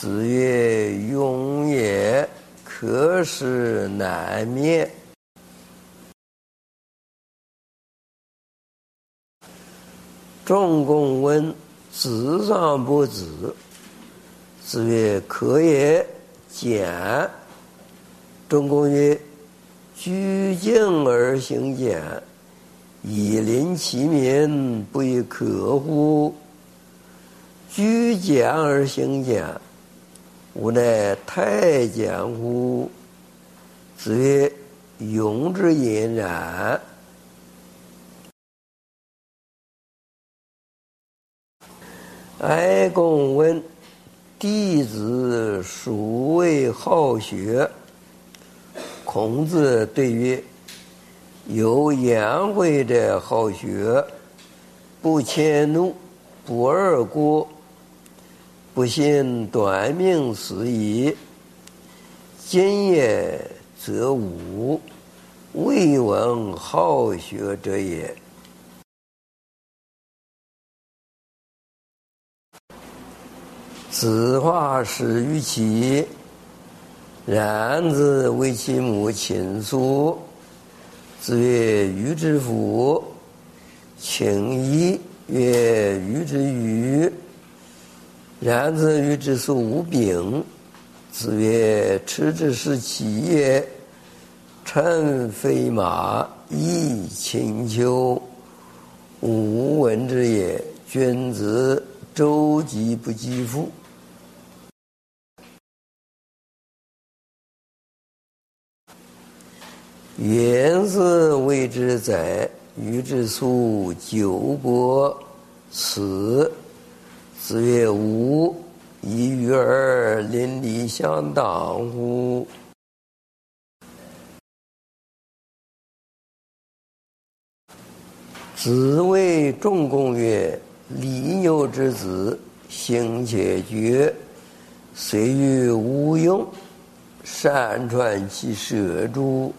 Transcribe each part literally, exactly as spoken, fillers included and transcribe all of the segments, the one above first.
子曰：庸也，可使难灭。仲公问子尚不子，子曰：可也，简。仲公曰：居敬而行简，以临其民，不亦可乎？居简而行简，吾乃太监乎？子曰：庸之隐然。哀公问弟子孰谓好学？孔子对曰：有颜回者好学，不迁怒，不贰过，不信短命死矣。今也则无，未闻好学者也。子化始于齐，冉子为其母亲苏。子曰：予之父。请矣，曰：予之予。冉子予之苏无柄。子曰：赤之是其也。乘飞马，亦轻裘，吾闻之也。君子周疾不及父。颜氏谓之宰，予之苏九伯。此。子曰：吾以与尔邻里相当乎？子谓仲公曰：犁牛之子，行且绝，虽与无用，善传其舌诸？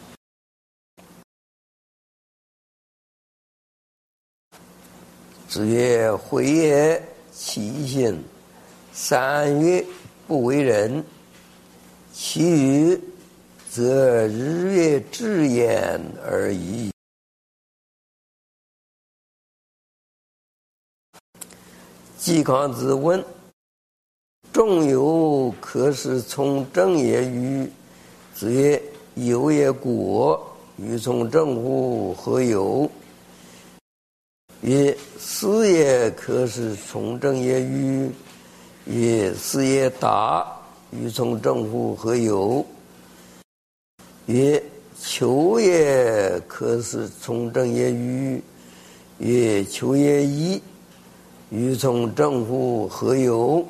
子曰：回也，其心。三月不为人，其余则日月至焉而已。季康子问：仲由可使从政也与？子曰：有也果，欲从政乎？何有？曰：斯也可使从政也与？曰：斯也达，欲从政乎？何有？曰：求也可使从政也与？曰：求也已，欲从政乎？何有？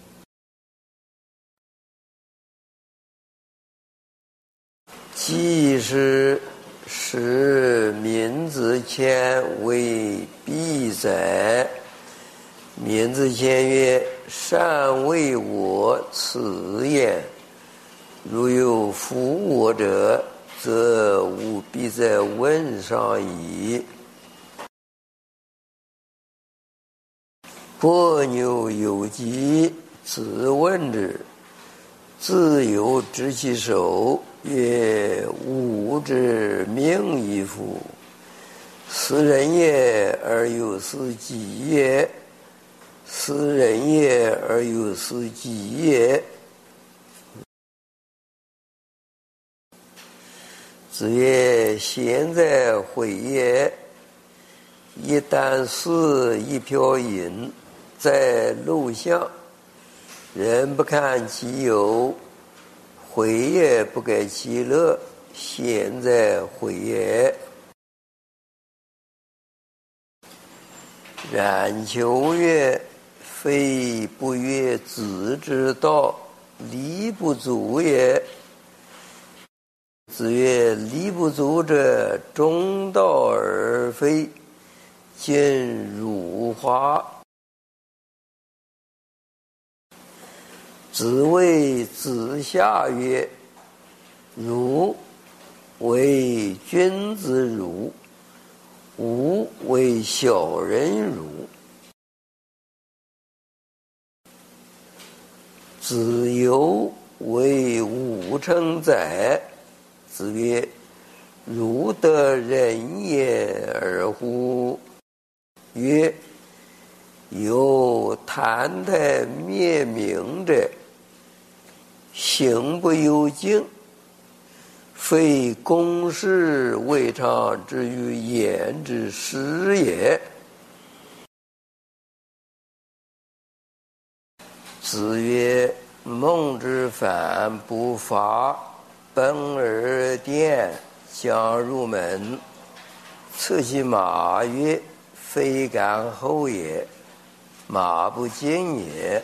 既是使民子谦为必宰。民子谦曰：善为我此焉。如有负我者，则吾必在问上矣。伯牛有疾，子问之，自由执其手，曰：吾之命矣夫！斯人也而有斯己也，斯人也而有斯己也。子曰：现在回也。一箪食，一瓢饮，在陋巷，人不看其有，回也不改其乐，现在回也。冉求曰：非不悦子之道，礼不足也。子曰：礼不足者，中道而废，今汝华。子谓子夏曰：汝为君子汝，吾为小人汝。 子游为吾称哉？子曰：汝得人也而乎？曰：有澹台灭明者，行不由径，非公事未尝之于言之失也。子曰：孟之反不发，奔而殿，将入门，策其马曰：非敢后也，马不进也。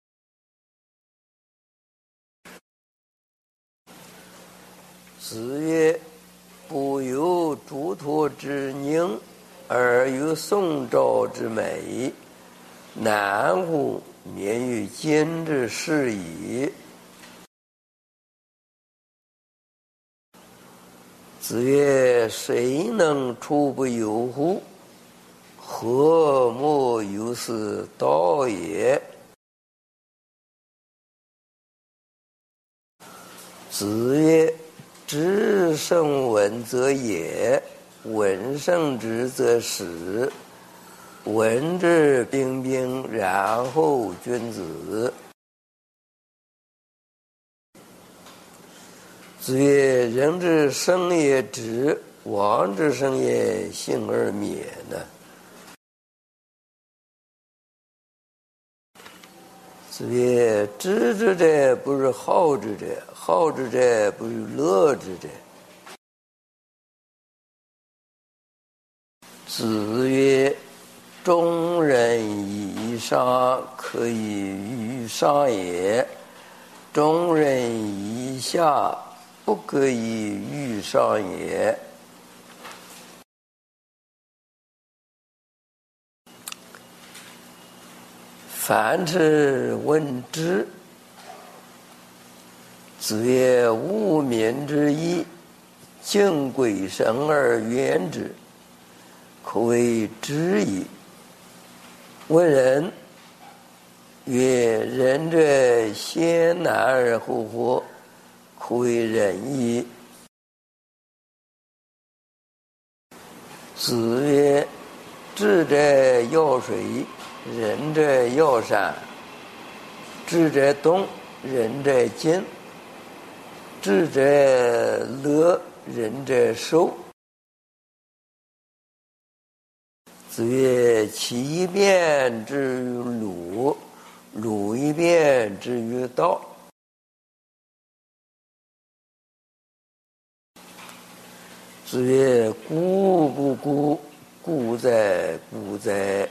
子曰：不有诸托之宁，而有宋昭之美，难乎免于今之事矣。子曰：谁能出不由乎？何莫有是道也？子曰：知圣闻则也，闻圣之则始。闻之彬彬，然后君子。子曰：人之生也知，王之生也幸而免呢。子曰：知之者不是好之者，好之者不是乐之者。子曰：中人以上可以于上也，中人以下不可以于上也。樊迟问之。子曰：吾民之义，敬鬼神而远之，可谓知矣。问仁。曰：仁者先难而后活，可谓仁矣。子曰：智者要水，仁者要山。智者动，仁者静。智者乐，仁者寿。子曰：其一辩之于鲁，鲁一辩之于道。子曰：故不顾，故哉故哉。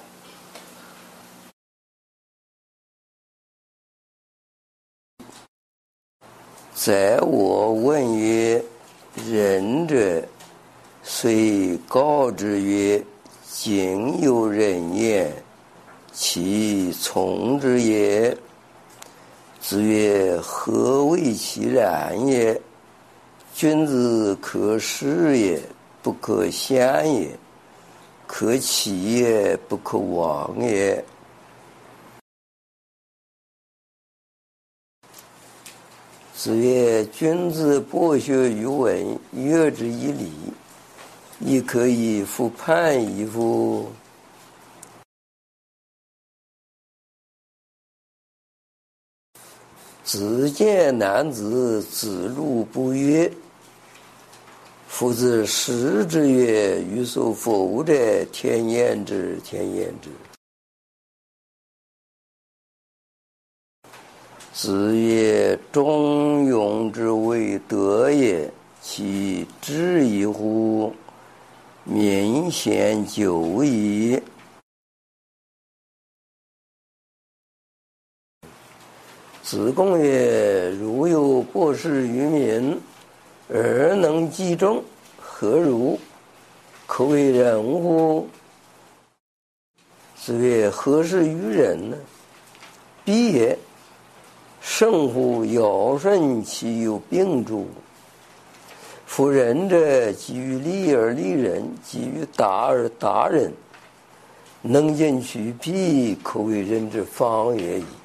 宰我问曰：仁者，虽告之曰：今有人焉，其从之也？子曰：何谓其然也？君子可视也，不可陷也；可起也，不可亡也。子曰：君子博学于文，约之以礼，亦可以复判矣乎？子见男子，子路不悦。夫子食之曰：予所否者，天厌之，天厌之。子曰：中庸之谓德也，其知矣乎？民贤久矣。子贡曰：如有博士于民，而能济众，何如？可谓仁乎？子曰：何事于人呢？必也。圣乎尧舜，其有病诸？夫仁者，基于利而利人，基于达而达人。能尽其弊，可谓仁之方也已。